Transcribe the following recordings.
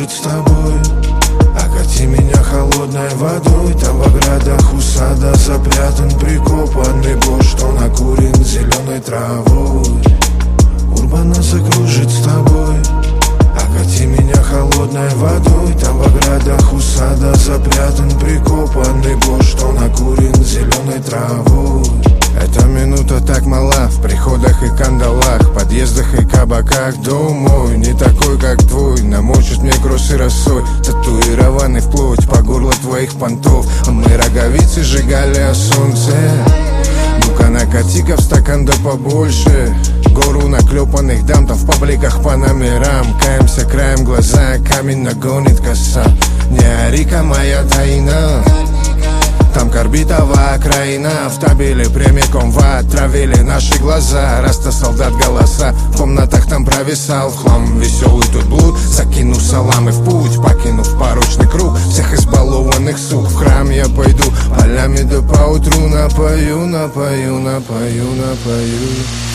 закружит с тобой. Окати меня холодной водой. Там в оградах у сада запрятан прикопанный год, что накурен зеленой травой. Урбана закружит с тобой. Окати меня холодной водой. Там в оградах у сада запрятан прикопанный год, что накурен зеленой травой. Эта минута так мала в приходах и кандалах, подъездах и кабаках. Дом мой не такой, как твой, намочит мне кросы росой, татуированный вплоть по горло твоих понтов. А мы роговицы сжигали о солнце. Ну-ка накати-ка в стакан да побольше. Гору наклепанных дам, там в пабликах по номерам. Каемся краем глаза, камень нагонит коса. Не ори-ка моя тайна, там Корбитова окраина. В табеле прямиком в ад травили наши глаза. Раста солдат голоса, в комнатах там провисал в хлам. Веселый тут блуд, закинув салам и в путь, покинув порочный круг всех избалованных сук. В храм я пойду полями да поутру напою, напою, напою, напою.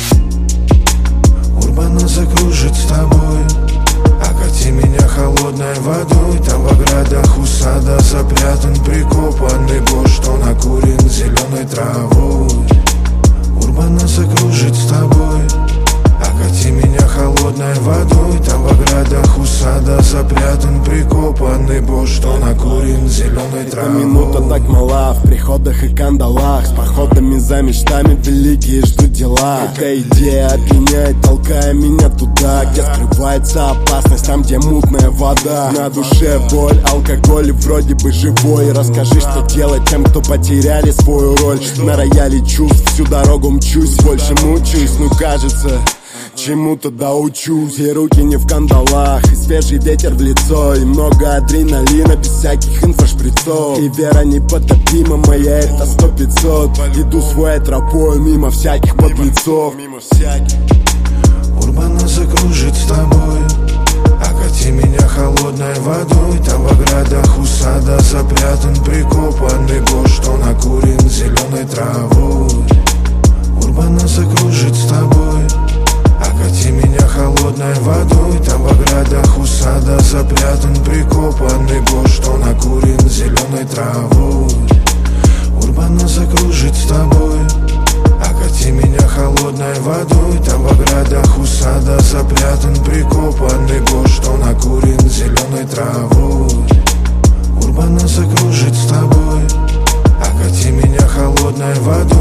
Урбана закружит с тобой. Окати меня холодной водой. Там в оградах у сада запрятан прикопанный год, что накурен зеленой травой. Урбана закружит с тобой. Окати меня холодной водой. Там в оградах у сада запрятан прикопанный год, что накурен зеленой травой. Минута так мала в приходах и кандалах, с походами за мечтами великие ждут дела. Эта идея опьяняет, толкая меня туда, где скрывается опасность, там где мутная вода. На душе боль, алкоголь и вроде бы живой. Расскажи, что делать тем, кто потеряли свою роль. На рояле чувств всю дорогу мчусь, больше мучаюсь, ну кажется чему-то доучусь. И руки не в кандалах, и свежий ветер в лицо, и много адреналина без всяких инфошприцов. И вера непотопима моя, это 100-500. Иду своей тропой мимо всяких подлецов. Урбана закружит с тобой. Окати меня холодной водой. Там в оградах у сада запрятан прикопанный год, что накурен зеленой травой. Урбана закружит с тобой. Окати меня холодной водой. Там в оградах у сада запрятан прикопанный год, что накурен зеленой травой. Урбана закружит с тобой. Окати меня холодной водой. Там в оградах у сада запрятан прикопанный год, что накурен зеленой травой. Урбана закружит с тобой. Окати меня холодной водой.